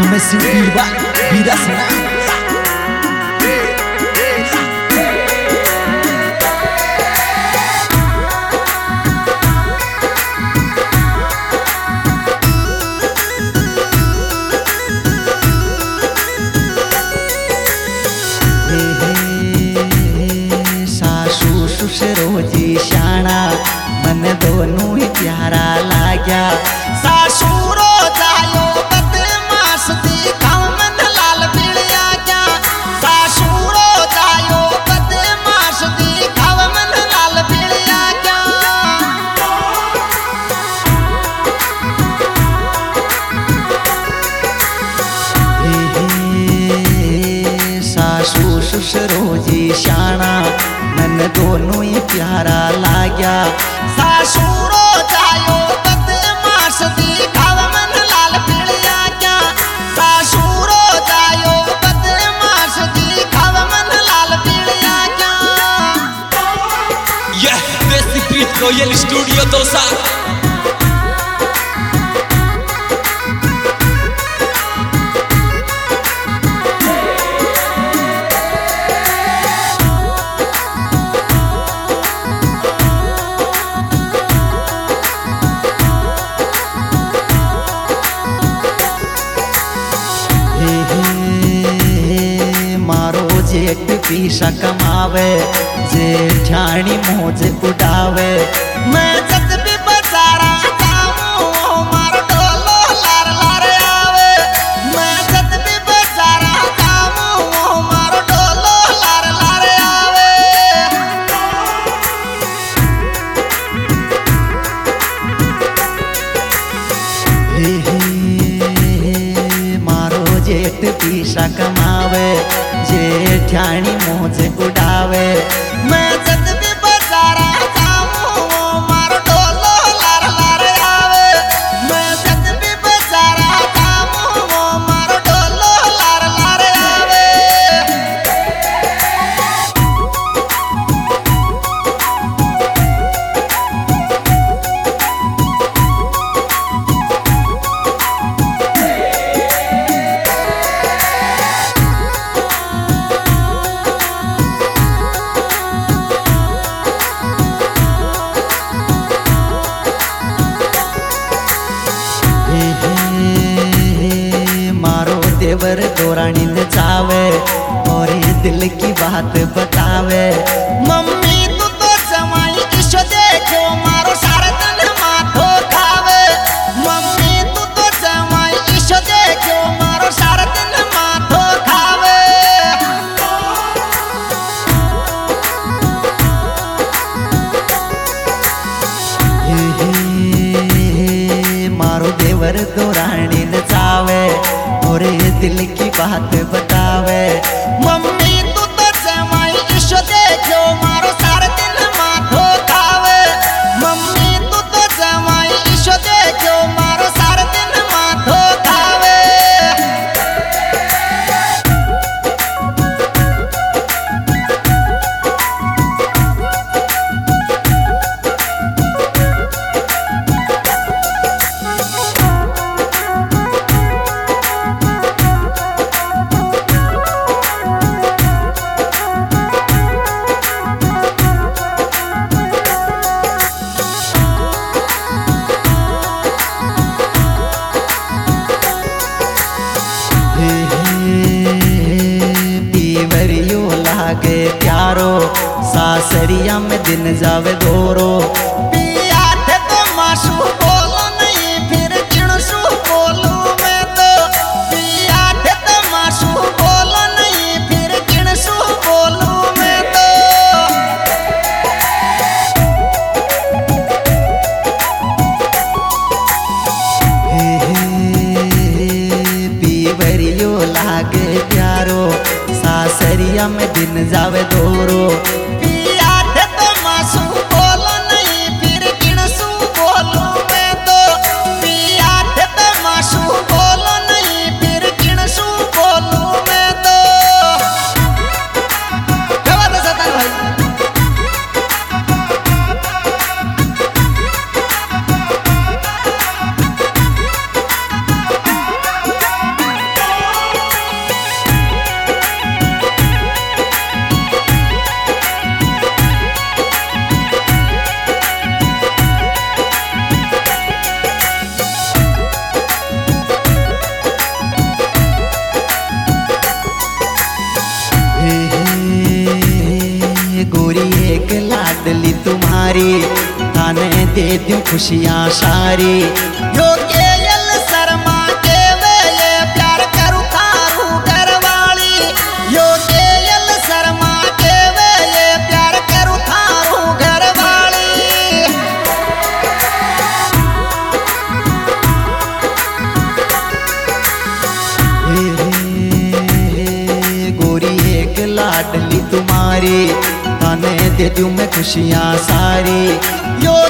मैं सिंह बीरबा बीरा सेना। सासू ससुरो जी शाना मन दोनों ही प्यारा लाग्या। सासुरो जायो बदमाश दी गाँव मन लाल पीलिया क्या। सासुरो जायो बदमाश दी गाँव मन लाल पीलिया क्या। सासू ससुरो जी शाना मन दोनों ही प्यारा लाग्या। सासुरो जायो बदमाश दी गाँव मन लाल पीलिया क्या। सासुरो जायो बदमाश दी गाँव मन लाल पीलिया क्या। यह देसी प्रीत रॉयल स्टूडियो दौसा। मारो जेठ पीसा कमावे जेठानी मौज उड़ावे। मैं जब भी बाजारा जाऊं मारो डोलो लार लार आवे। मैं जब भी बाजारा जाऊं मारो डोलो लार लार आवे। मारो जेठ पीसा कमावे जेठानी मौज उड़ावे। मैं जब भी बाजारा जाऊं मारो डोलो लार लार आवे। मैं जब भी बाजारा जाऊं मारो डोलो लार लार आवे। मारो देवर दौरानी जावे और ये दिल की बात बतावे। मम्मी तू तो जमाई ईशो देखो मारो सारा दिन माथो खावे। मम्मी तू तो जमाई ईशो देखो मारो सारा दिन माथो खावे। मारो देवर दौरानी जावे और ये दिल की बात बतावे। मम्मी तू तो जमाई ईशो देखो मारो सारा दिन माथो खावे। मम्मी तू तो जमाई ईशो देखो मारो सारा दिन माथो खावे। पीवरियो लागे प्यारो सासरिया में दिन जावे दोरो। पिया थे तो मासू बोलो नहीं फिर चिणसू बोलू मैं तो। पिया थे तो मासू बोलो नहीं फिर चिणसू बोलू मैं तो। पीवरियो लागे प्यारो सासरिया में दिन जावे दोरो। पिया थे तो मासू बोलो नहीं दे दूं खुशियां सारी। यो केएल शर्मा के वे ये प्यार करूं थारू घरवाली। यो केएल शर्मा के वे ये प्यार करूं थारू घरवाली। गोरी एक लाडली तुम्हारी, थाने दे दूं मैं खुशियां सारी। यो